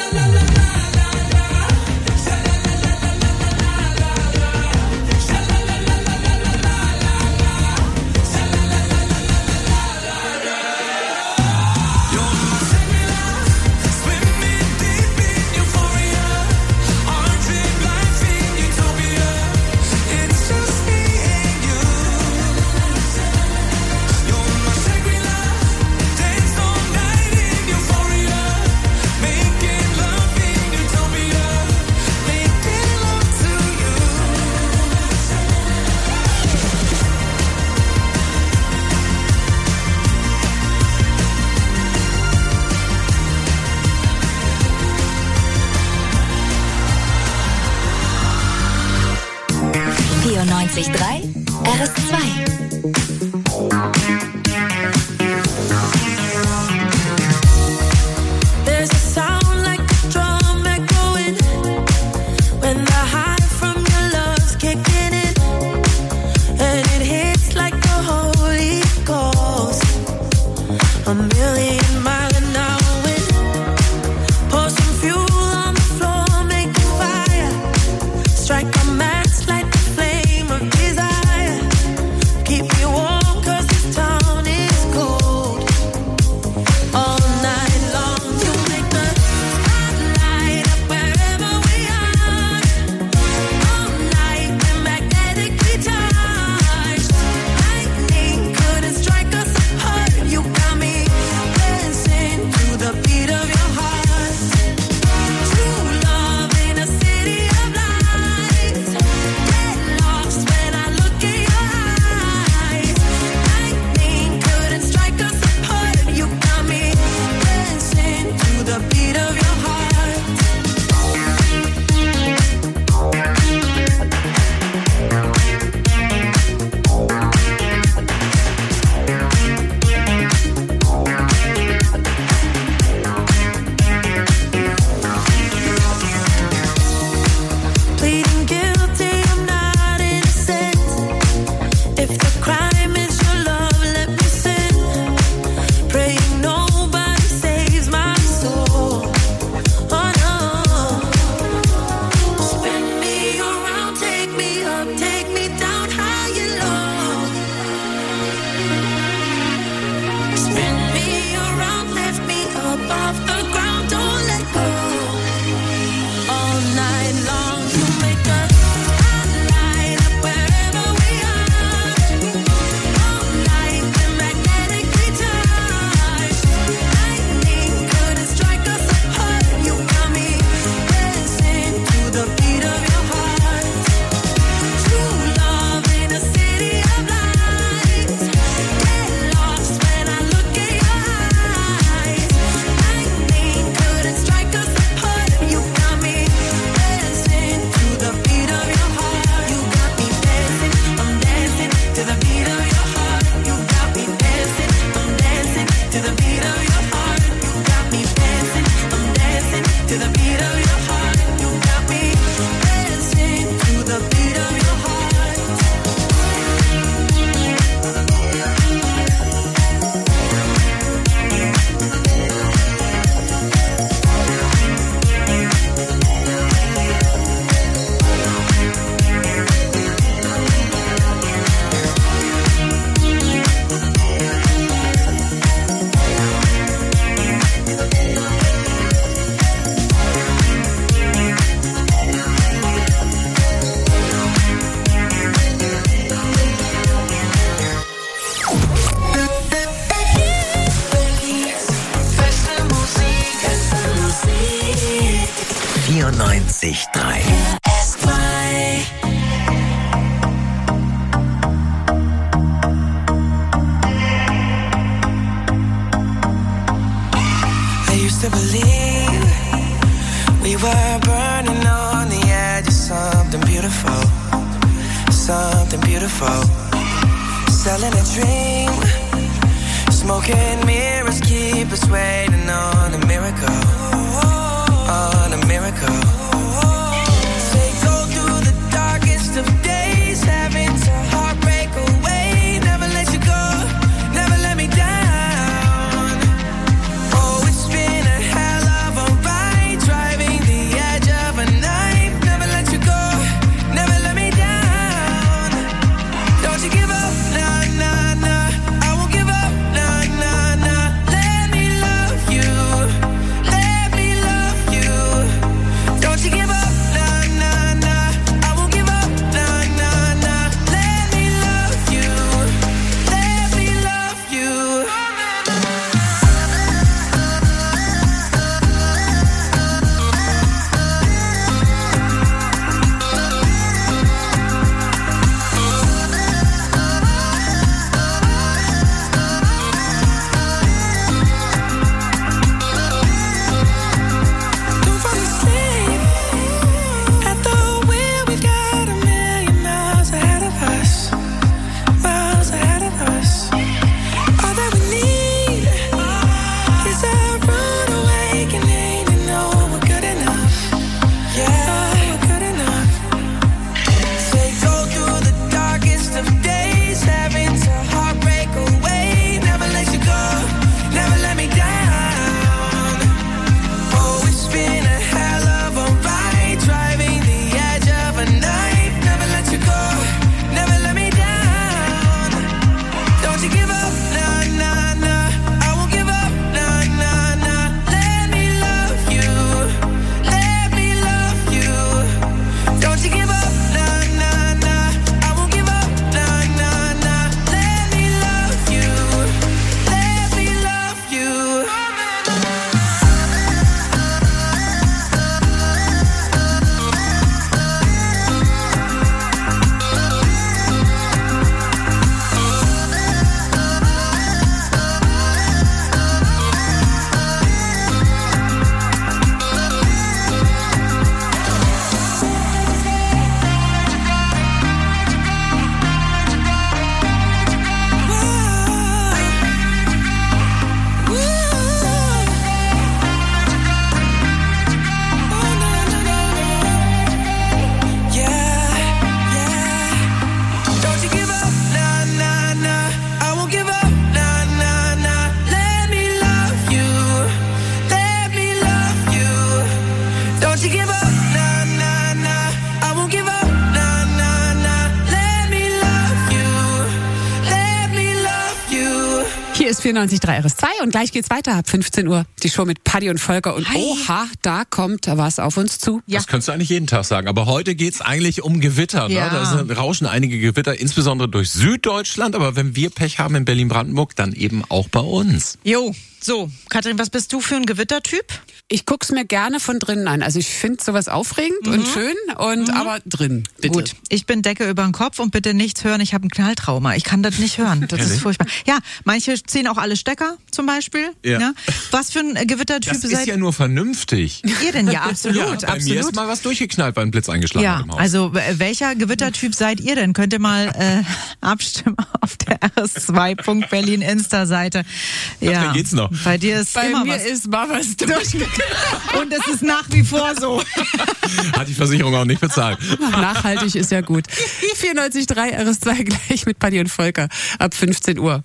There's a sound like a drum echoing when the high from your love's kicking in, and it hits like the Holy Ghost. A million mile an hour wind. Pour some fuel on the floor, make a fire. Strike a match, light the flame of desire. Keep me warm 'cause this town is cold. All night long you make the spotlight up wherever we are. All night we're magnetically charged. Lightning couldn't strike us apart. You got me dancing to the beat of your heart. True love in a city of lights. Get lost when I look in your eyes. Lightning couldn't strike us apart. You got me dancing to the beat of your heart. Pleading guilty, I'm not innocent. If the crime is your love, let me sin. Praying nobody saves my soul. Oh no. Spin me around, take me up, take me down high and low. Spin me around, lift me up off the ground, don't let go. All night long you make the spotlight up wherever we are. All night we're magnetically charged. Lightning couldn't strike us apart. You got me dancing to the beat of your heart. True love in a city of lights. Get lost when I look in your eyes. Lightning couldn't strike us apart. You got me dancing to the beat of your heart. You got me dancing, I'm dancing to the beat of your heart. You got me dancing, I'm dancing to the beat of your heart. You got me dancing, I'm dancing to the beat of your heart. You got me dancing to the beat of your heart. Beste Musik, 94.3. I used to believe we were burning on the edge of something beautiful, something beautiful. Selling a dream, smoking mirrors keep us waiting on a miracle, on a miracle. Say go through the darkest of days, having to heartbreak away. Never let you go, never let me down. Oh, it's been a hell of a ride, try 94.3 RS2 und gleich geht's weiter ab 15 Uhr. Die Show mit Paddy und Volker und oha, da kommt was auf uns zu. Ja. Das könntest du eigentlich jeden Tag sagen. Aber heute geht's eigentlich um Gewitter. Ja. Ne? Da rauschen einige Gewitter, insbesondere durch Süddeutschland. Aber wenn wir Pech haben in Berlin-Brandenburg, dann eben auch bei uns. Jo, so, Katrin, was bist du für ein Gewittertyp? Ich guck's mir gerne von drinnen an. Also ich finde sowas aufregend und schön, aber drin, bitte. Gut, ich bin Decke über den Kopf und bitte nichts hören, ich habe ein Knalltrauma. Ich kann das nicht hören, das ist furchtbar. Ja, manche ziehen auch alle Stecker zum Beispiel. Ja. Ja. Was für ein Gewittertyp Das ist ja nur vernünftig. ihr denn? Ja, absolut. Ja, bei mir ist mal was durchgeknallt, weil ein Blitz eingeschlagen hat im Haus. Also welcher Gewittertyp seid ihr denn? Könnt ihr mal abstimmen auf der rs2.berlin Insta-Seite. Ja. Geht's noch? Bei dir ist Bei immer mir was. ist mal was durchgegangen. Und es ist nach wie vor so. Hat die Versicherung auch nicht bezahlt. Nachhaltig ist ja gut. 94.3 RS2 gleich mit Paddy und Volker ab 15 Uhr.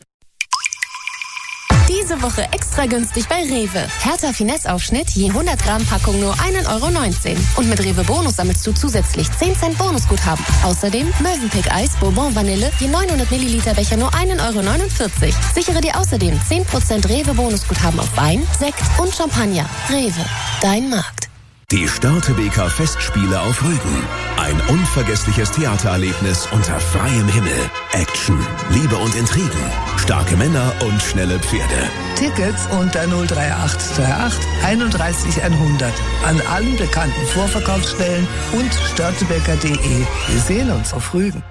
Diese Woche extra günstig bei Rewe. Hertha Finesse-Aufschnitt je 100 Gramm Packung nur 1,19 €. Und mit Rewe Bonus sammelst du zusätzlich 10 Cent Bonusguthaben. Außerdem Mövenpick-Eis Bourbon Vanille je 900 Milliliter Becher nur 1,49 €. Sichere dir außerdem 10% Rewe Bonusguthaben auf Wein, Sekt und Champagner. Rewe, dein Markt. Die Störtebeker Festspiele auf Rügen. Ein unvergessliches Theatererlebnis unter freiem Himmel. Action, Liebe und Intrigen. Starke Männer und schnelle Pferde. Tickets unter 03828 31 100 an allen bekannten Vorverkaufsstellen und störtebeker.de. Wir sehen uns auf Rügen.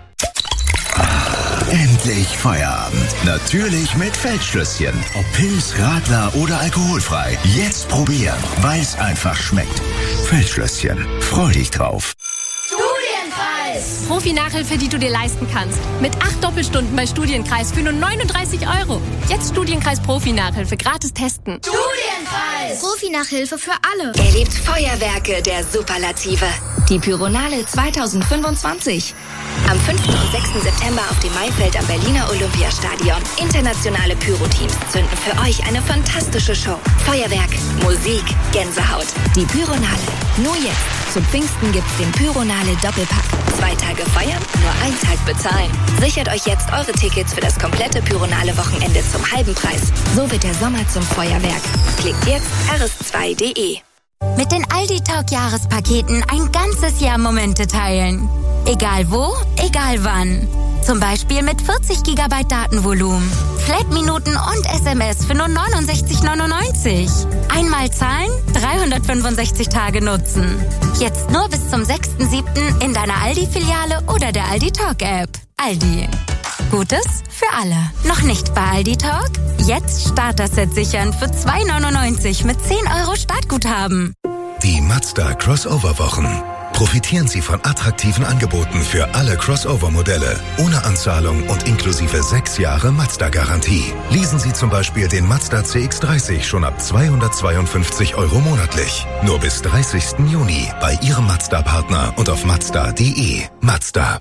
Endlich Feierabend. Natürlich mit Feldschlösschen. Ob Pils, Radler oder alkoholfrei. Jetzt probieren, weil es einfach schmeckt. Feldschlösschen. Freu dich drauf. Studienkreis! Profi-Nachhilfe, die du dir leisten kannst. Mit 8 Doppelstunden bei Studienkreis für nur 39 €. Jetzt Studienkreis Profi-Nachhilfe gratis testen. Studienkreis! Profi-Nachhilfe für alle. Erlebt Feuerwerke der Superlative. Die Pyronale 2025. Am 5. und 6. September auf dem Maifeld am Berliner Olympiastadion. Internationale Pyro-Teams zünden für euch eine fantastische Show. Feuerwerk, Musik, Gänsehaut. Die Pyronale. Nur jetzt. Zum Pfingsten gibt's den Pyronale Doppelpack. 2 Tage feiern, nur 1 Tag bezahlen. Sichert euch jetzt eure Tickets für das komplette Pyronale Wochenende zum halben Preis. So wird der Sommer zum Feuerwerk. Klickt jetzt rs2.de. Mit den Aldi Talk Jahrespaketen ein ganzes Jahr Momente teilen. Egal wo, egal wann. Zum Beispiel mit 40 GB Datenvolumen, Flat-Minuten und SMS für nur 69,99. Einmal zahlen, 365 Tage nutzen. Jetzt nur bis zum 6.7. in deiner Aldi-Filiale oder der Aldi Talk App. Aldi. Gutes für alle. Noch nicht bei Aldi Talk? Jetzt Starter-Set sichern für 2,99 mit 10 € Startguthaben. Die Mazda Crossover-Wochen. Profitieren Sie von attraktiven Angeboten für alle Crossover-Modelle, ohne Anzahlung und inklusive 6 Jahre Mazda-Garantie. Leasen Sie zum Beispiel den Mazda CX-30 schon ab 252 € monatlich. Nur bis 30. Juni bei Ihrem Mazda-Partner und auf Mazda.de. Mazda.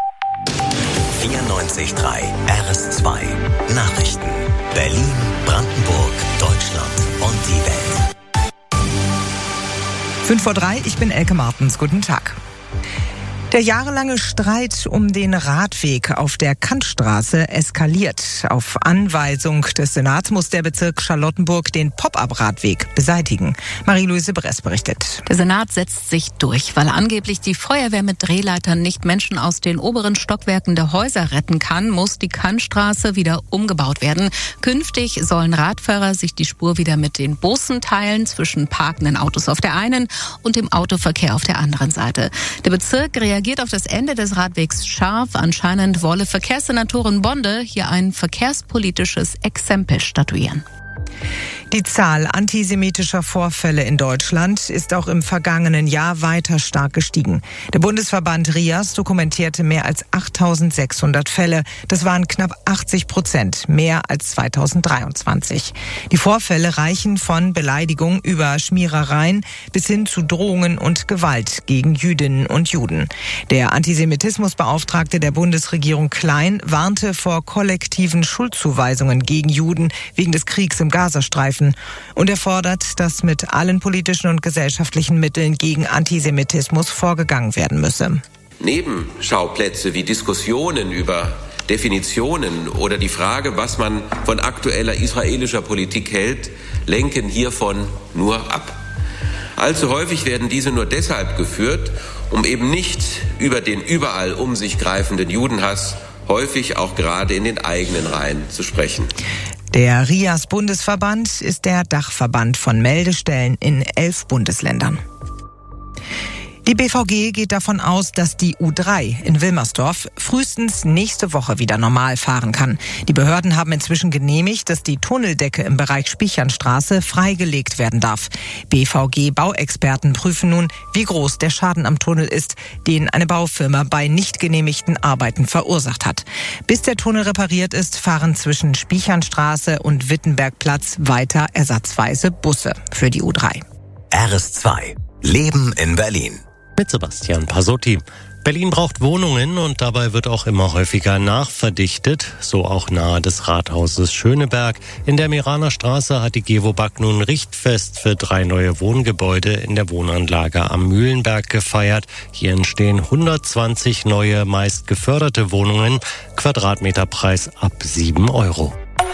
94.3 RS2 Nachrichten. Berlin, Brandenburg, Deutschland und die Welt. 5:03 Uhr, ich bin Elke Martens. Guten Tag. Der jahrelange Streit um den Radweg auf der Kantstraße eskaliert. Auf Anweisung des Senats muss der Bezirk Charlottenburg den Pop-up-Radweg beseitigen. Marie-Louise Bress berichtet. Der Senat setzt sich durch, weil angeblich die Feuerwehr mit Drehleitern nicht Menschen aus den oberen Stockwerken der Häuser retten kann, muss die Kantstraße wieder umgebaut werden. Künftig sollen Radfahrer sich die Spur wieder mit den Bussen teilen, zwischen parkenden Autos auf der einen und dem Autoverkehr auf der anderen Seite. Der Bezirk reagiert auf das Ende des Radwegs scharf. Anscheinend wolle Verkehrssenatorin Bonde hier ein verkehrspolitisches Exempel statuieren. Die Zahl antisemitischer Vorfälle in Deutschland ist auch im vergangenen Jahr weiter stark gestiegen. Der Bundesverband RIAS dokumentierte mehr als 8.600 Fälle. Das waren knapp 80%, mehr als 2023. Die Vorfälle reichen von Beleidigung über Schmierereien bis hin zu Drohungen und Gewalt gegen Jüdinnen und Juden. Der Antisemitismusbeauftragte der Bundesregierung Klein warnte vor kollektiven Schuldzuweisungen gegen Juden wegen des Kriegs im Gazastreifen. Und er fordert, dass mit allen politischen und gesellschaftlichen Mitteln gegen Antisemitismus vorgegangen werden müsse. Nebenschauplätze wie Diskussionen über Definitionen oder die Frage, was man von aktueller israelischer Politik hält, lenken hiervon nur ab. Allzu häufig werden diese nur deshalb geführt, um eben nicht über den überall um sich greifenden Judenhass häufig auch gerade in den eigenen Reihen zu sprechen. Der RIAS-Bundesverband ist der Dachverband von Meldestellen in 11 Bundesländern. Die BVG geht davon aus, dass die U3 in Wilmersdorf frühestens nächste Woche wieder normal fahren kann. Die Behörden haben inzwischen genehmigt, dass die Tunneldecke im Bereich Spichernstraße freigelegt werden darf. BVG-Bauexperten prüfen nun, wie groß der Schaden am Tunnel ist, den eine Baufirma bei nicht genehmigten Arbeiten verursacht hat. Bis der Tunnel repariert ist, fahren zwischen Spichernstraße und Wittenbergplatz weiter ersatzweise Busse für die U3. RS2. Leben in Berlin. Mit Sebastian Pasotti. Berlin braucht Wohnungen und dabei wird auch immer häufiger nachverdichtet, so auch nahe des Rathauses Schöneberg. In der Meraner Straße hat die Gewobag nun Richtfest für 3 neue Wohngebäude in der Wohnanlage am Mühlenberg gefeiert. Hier entstehen 120 neue, meist geförderte Wohnungen, Quadratmeterpreis ab 7 €.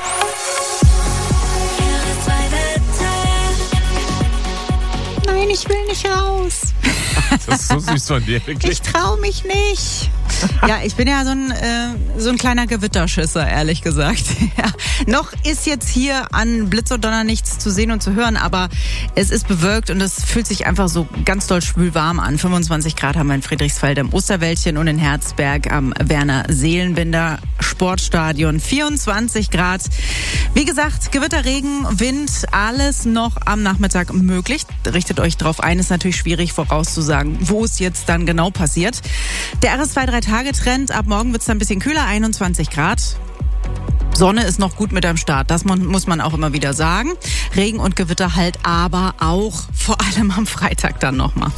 Nein, ich will nicht raus. Das ist so süß von dir, wirklich. Ich trau mich nicht. Ja, ich bin ja so ein kleiner Gewitterschisser, ehrlich gesagt. Ja. Noch ist jetzt hier an Blitz und Donner nichts zu sehen und zu hören, aber es ist bewölkt und es fühlt sich einfach so ganz doll schwülwarm an. 25 Grad haben wir in Friedrichsfeld im Osterwäldchen und in Herzberg am Werner-Seelenbinder Sportstadion. 24 Grad. Wie gesagt, Gewitter, Regen, Wind, alles noch am Nachmittag möglich. Richtet euch drauf ein, ist natürlich schwierig vorauszusagen, wo es jetzt dann genau passiert. Der RS2-3-Tage-Trend, ab morgen wird es dann ein bisschen kühler, 21 Grad. Sonne ist noch gut mit am Start, das muss man auch immer wieder sagen. Regen und Gewitter halt aber auch, vor allem am Freitag dann nochmal.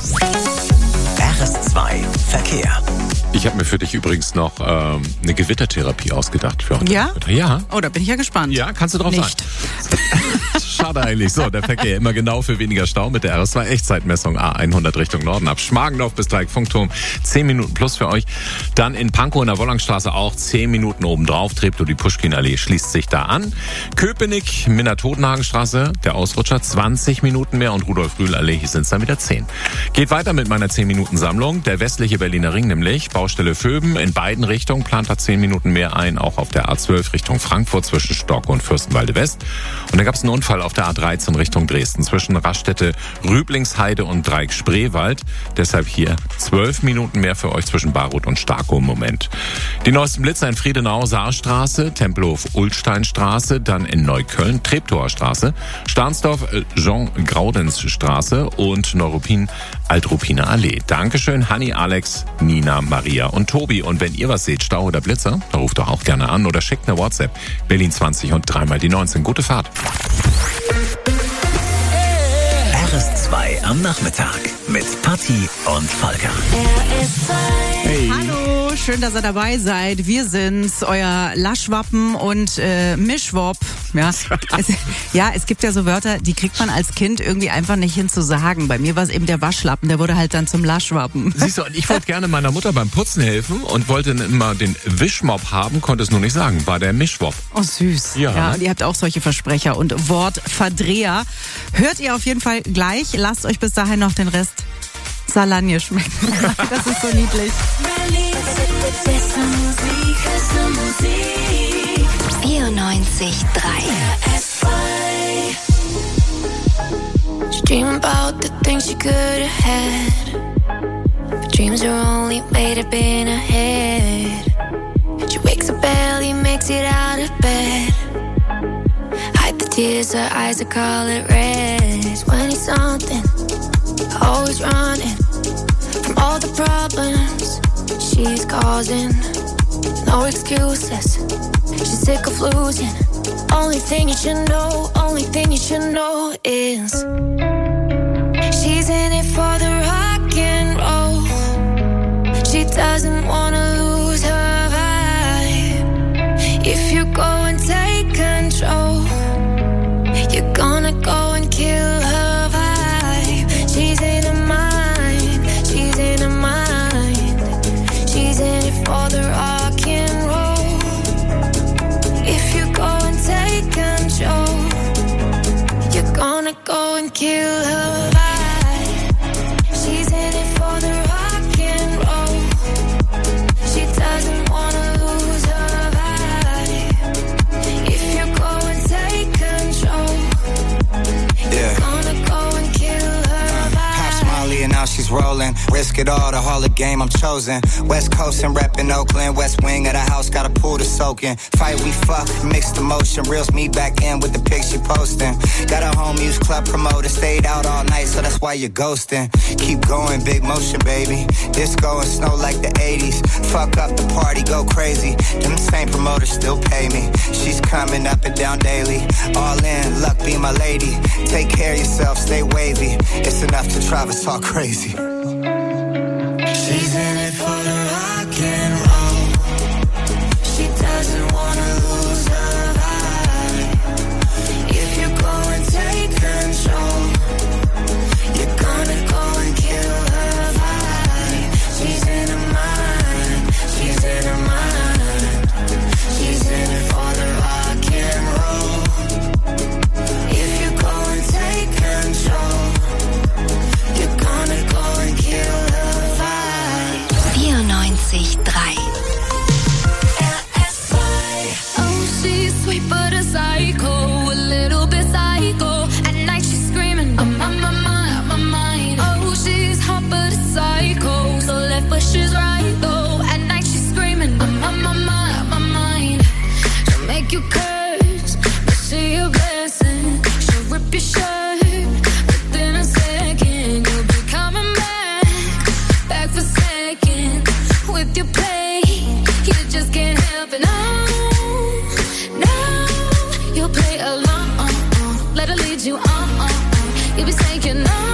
RS2 Verkehr. Ich habe mir für dich übrigens noch eine Gewittertherapie ausgedacht für heute. Ja? Ja. Oh, da bin ich ja gespannt. Ja, kannst du drauf sein. Schade eigentlich. So, der Verkehr immer genau für weniger Stau mit der RS2 Echtzeitmessung A100 Richtung Norden ab Schmargendorf bis Dreieck-Funkturm. 10 Minuten plus für euch. Dann in Pankow in der Wollangstraße auch 10 Minuten obendrauf. Treptow, die Puschkin-Allee schließt sich da an. Köpenick, Minna-Totenhagenstraße, der Ausrutscher 20 Minuten mehr und Rudolf-Rühl-Allee, hier sind es dann wieder 10. Geht weiter mit meiner 10-Minuten-Sammlung. Der westliche Berliner Ring nämlich, Baustelle Vöben in beiden Richtungen, plant da 10 Minuten mehr ein, auch auf der A12 Richtung Frankfurt zwischen Stocke und Fürstenwalde West. Und da gab es einen Unfall auf der A13 Richtung Dresden zwischen Raststätte Rüblingsheide und Dreieck-Spreewald. Deshalb hier 12 Minuten mehr für euch zwischen Baruth und Starkow im Moment. Die neuesten Blitzer in Friedenau, Saarstraße, Tempelhof-Ulsteinstraße, dann in Neukölln, Treptower Straße, Stahnsdorf, Jean-Graudenz-Straße und Neuruppin, Altruppiner Allee. Dankeschön, Hanni, Alex, Nina, Maria und Tobi. Und wenn ihr was seht, Stau oder Blitzer, dann ruft doch auch gerne an oder schickt eine WhatsApp. Berlin 20 und 3 mal die 19. Gute Fahrt. RS2 am Nachmittag mit Patti und Volker. Hey. Hallo, schön, dass ihr dabei seid. Wir sind's, euer Laschwappen und Mischwop. Ja, es gibt ja so Wörter, die kriegt man als Kind irgendwie einfach nicht hin zu sagen. Bei mir war es eben der Waschlappen, der wurde halt dann zum Laschwappen. Siehst du, ich wollte gerne meiner Mutter beim Putzen helfen und wollte immer den Wischmopp haben, konnte es nur nicht sagen, war der Mischwop. Oh, süß. Ja, ihr habt auch solche Versprecher und Wortverdreher. Hört ihr auf jeden Fall gleich. Lasst euch bis dahin noch den Rest Salagne schmecken. Das ist so niedlich. 94,3 She dream about the things she could have had, but dreams are only made up in her head. She wakes up early, makes it out of bed, hide the tears, her eyes are color red. 20 something, always running from all the problems she's causing. No excuses, she's sick of losing. Only thing you should know, only thing you should know is she's in it for the rock and roll. She doesn't wanna lose her vibe. If you go and take control, you're gonna go and kill her vibe. She's in her mind, she's in her mind. She's in it for the rock and roll. her vibe. She's in it for the rock and roll. She doesn't wanna lose her vibe. If you go and take control, you're gonna go and kill her vibe. Pop Molly and now she's rolling. Risk it all, the Hall of Game, I'm chosen. West Coast and reppin' Oakland. West wing of the house, got a pool to soak in. Fight, we fuck, mixed emotion. Reels me back in with the pics she posting. Got a home use club promoter. Stayed out all night, so that's why you're ghosting. Keep going, big motion, baby. Disco and snow like the 80s. Fuck up the party, go crazy. Them same promoters still pay me. She's coming up and down daily. All in, luck be my lady. Take care of yourself, stay wavy. It's enough to drive us all crazy. She's in it for the rock and roll. She doesn't wanna lose her vibe. If you go and take control, you're gonna go and kill her vibe. She's in her mind. She's in her mind. She's in it for the rock and roll. If you go and take control, you're gonna go and kill her vibe. 94.3 Oh, she's sweet but a psycho, a little bit psycho. At night she's screaming, I'm on my mind. Oh, she's hot but a psycho, so left but she's right though. At night she's screaming, I'm on my mind. She'll make you curse, but she a blessing. She'll rip your shirt, within a second you'll be coming back for second. With your play, you just can't help it. No, you'll play along. Let her lead you on. You'll be saying no,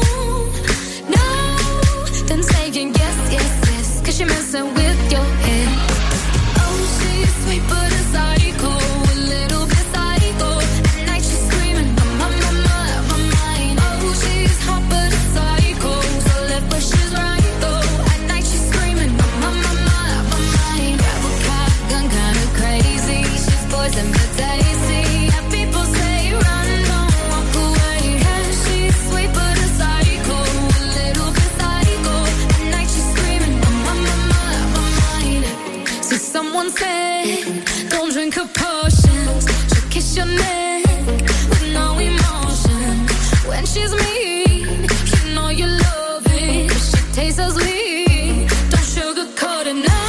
then saying yes, 'cause you're messing with your head. Oh, she's sweet but a psycho, a little bit psycho. At night she's screaming, I'm on my mind. Oh, she's hot but a psycho, so left but she's right though. At night she's screaming, I'm on my mind. Grab a cop, gun kinda crazy. She's poison but tasty. Yeah, people say run, don't walk away. Yeah, she's sweet but a psycho, a little bit psycho. At night she's screaming, I'm on my mind. See, someone said, don't drink her potions. She'll kiss your neck with no emotion. When she's mean, you know you love it. She tastes so sweet, don't sugarcoat it. No,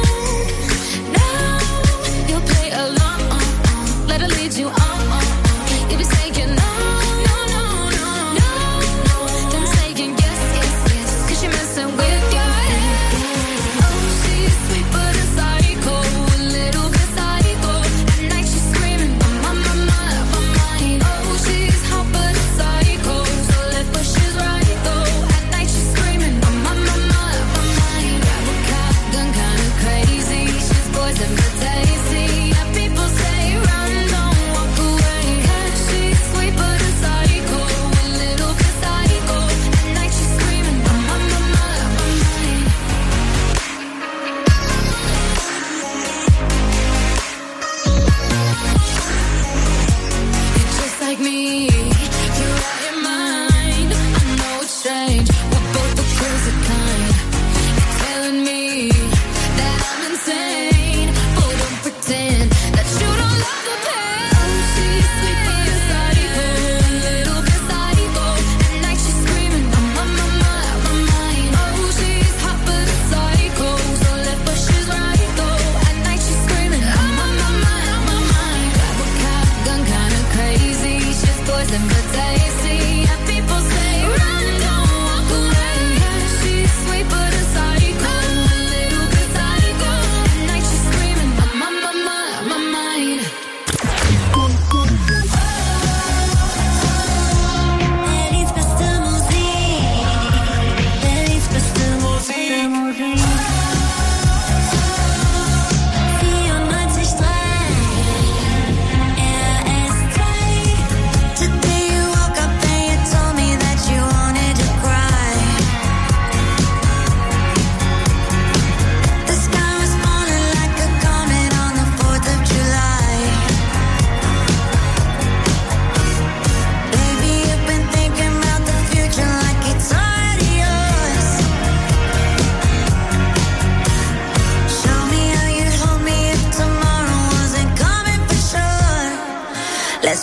you'll play along. Let her lead you on. You'll be saying no, then saying yes, 'cause you're messing with your head. Oh, she's sweet but a psycho, a little bit psycho. At night she's screaming, I'm on my mind. Oh, she's hot but a psycho, so left but she's right though. At night she's screaming, I'm on my mind.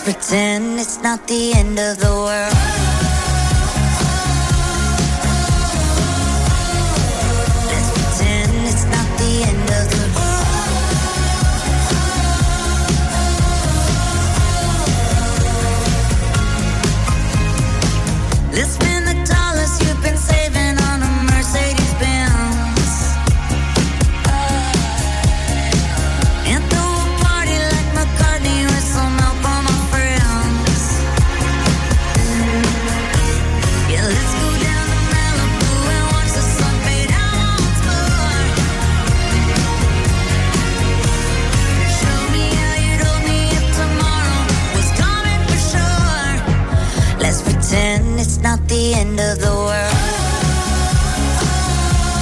pretend it's not the end of the world. Let's pretend it's not the end of the world. Let's spend the dollars you've been saving on a Mercedes Benz. And throw a party like McCartney with some help on my friends. Yeah, let's go down to Malibu and watch the sun fade out once more. Show me how you'd hold me if tomorrow was coming for sure. Let's pretend it's not the end of the world.